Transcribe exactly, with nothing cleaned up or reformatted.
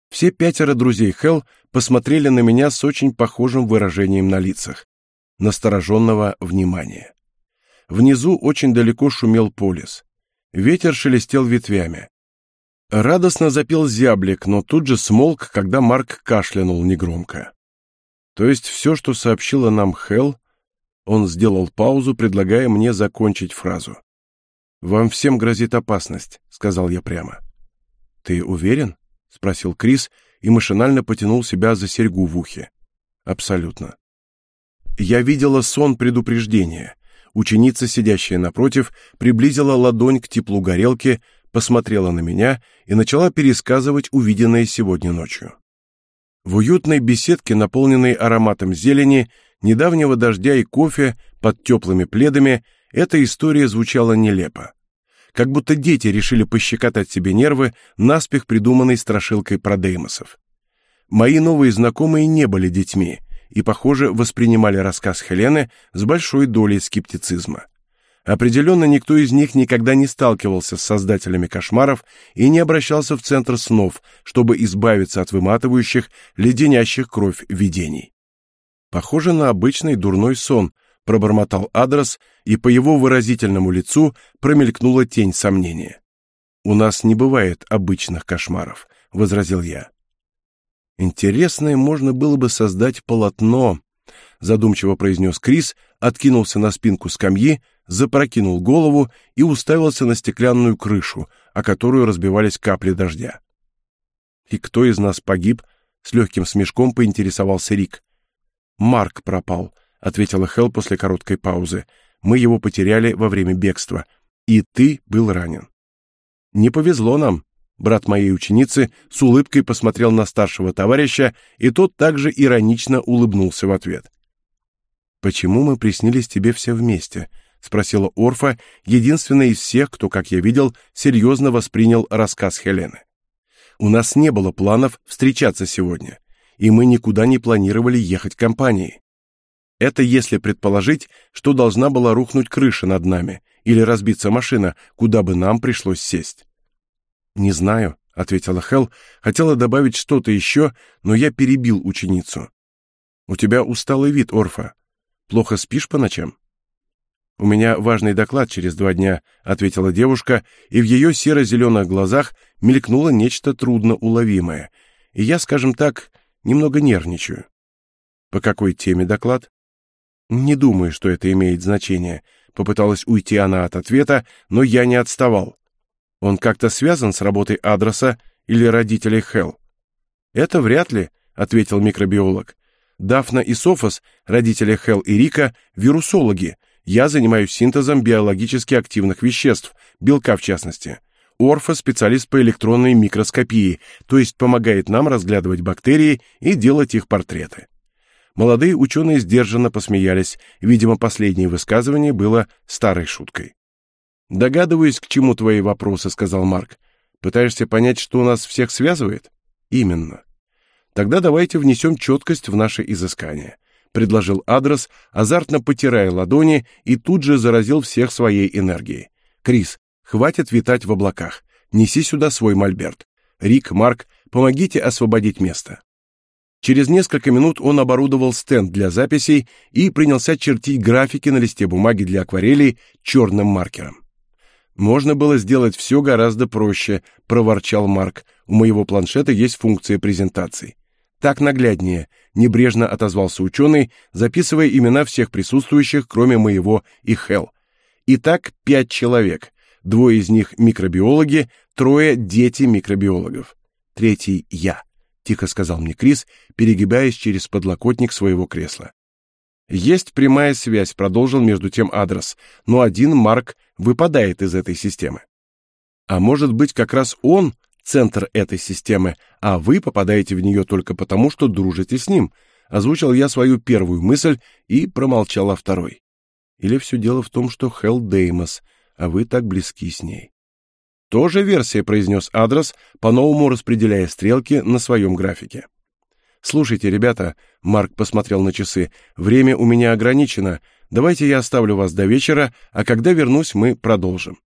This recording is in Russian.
Все пятеро друзей Хелл посмотрели на меня с очень похожим выражением на лицах — настороженного внимания. Внизу очень далеко шумел полис. Ветер шелестел ветвями. Радостно запел зяблик, но тут же смолк, когда Марк кашлянул негромко. То есть все, что сообщила нам Хелл, он сделал паузу, предлагая мне закончить фразу. «Вам всем грозит опасность», — сказал я прямо. «Ты уверен?» — спросил Крис и машинально потянул себя за серьгу в ухе. «Абсолютно». Я видела сон предупреждения. Ученица, сидящая напротив, приблизила ладонь к теплу горелки, посмотрела на меня и начала пересказывать увиденное сегодня ночью. В уютной беседке, наполненной ароматом зелени, недавнего дождя и кофе под теплыми пледами, эта история звучала нелепо. Как будто дети решили пощекотать себе нервы наспех придуманной страшилкой про деймосов. Мои новые знакомые не были детьми и, похоже, воспринимали рассказ Хелены с большой долей скептицизма. Определенно, никто из них никогда не сталкивался с создателями кошмаров и не обращался в центр снов, чтобы избавиться от выматывающих, леденящих кровь видений. «Похоже на обычный дурной сон», — пробормотал Адрес, и по его выразительному лицу промелькнула тень сомнения. «У нас не бывает обычных кошмаров», — возразил я. «Интересное можно было бы создать полотно», — задумчиво произнес Крис, откинулся на спинку скамьи, запрокинул голову и уставился на стеклянную крышу, о которую разбивались капли дождя. «И кто из нас погиб?» — с легким смешком поинтересовался Рик. «Марк пропал», — ответила Хелл после короткой паузы. «Мы его потеряли во время бегства. И ты был ранен». «Не повезло нам». Брат моей ученицы с улыбкой посмотрел на старшего товарища, и тот также иронично улыбнулся в ответ. «Почему мы приснились тебе все вместе?» — спросила Орфа, единственная из всех, кто, как я видел, серьезно воспринял рассказ Хелены. «У нас не было планов встречаться сегодня, и мы никуда не планировали ехать компанией. Это если предположить, что должна была рухнуть крыша над нами или разбиться машина, куда бы нам пришлось сесть». «Не знаю», — ответила Хелл, хотела добавить что-то еще, но я перебил ученицу. «У тебя усталый вид, Орфа. Плохо спишь по ночам?» «У меня важный доклад через два дня», — ответила девушка, и в ее серо-зеленых глазах мелькнуло нечто трудноуловимое, и я, скажем так, немного нервничаю. «По какой теме доклад?» «Не думаю, что это имеет значение», — попыталась уйти она от ответа, но я не отставал. «Он как-то связан с работой Адреса или родителей Хелл?» «Это вряд ли», — ответил микробиолог. «Дафна и Софос, родители Хелл и Рика, вирусологи. Я занимаюсь синтезом биологически активных веществ, белка в частности. Орфа — специалист по электронной микроскопии, то есть помогает нам разглядывать бактерии и делать их портреты». Молодые ученые сдержанно посмеялись, видимо, последнее высказывание было старой шуткой. «Догадываюсь, к чему твои вопросы», — сказал Марк. «Пытаешься понять, что нас всех связывает?» «Именно». «Тогда давайте внесем четкость в наше изыскание», — предложил Адрес, азартно потирая ладони, и тут же заразил всех своей энергией. «Крис, хватит витать в облаках. Неси сюда свой мольберт. Рик, Марк, помогите освободить место». Через несколько минут он оборудовал стенд для записей и принялся чертить графики на листе бумаги для акварелей черным маркером. «Можно было сделать все гораздо проще», — проворчал Марк. «У моего планшета есть функция презентаций». «Так нагляднее», — небрежно отозвался ученый, записывая имена всех присутствующих, кроме моего и Хелл. «Итак, пять человек. Двое из них микробиологи, трое — дети микробиологов. Третий — я», — тихо сказал мне Крис, перегибаясь через подлокотник своего кресла. «Есть прямая связь», — продолжил между тем Адрес, «но один Марк выпадает из этой системы». «А может быть, как раз он — центр этой системы, а вы попадаете в нее только потому, что дружите с ним», — озвучил я свою первую мысль и промолчал о второй. «Или все дело в том, что Хелл Деймос, а вы так близки с ней». «Тоже версия», — произнес Адрес, по-новому распределяя стрелки на своем графике. «Слушайте, ребята», — Марк посмотрел на часы, — «время у меня ограничено. Давайте я оставлю вас до вечера, а когда вернусь, мы продолжим».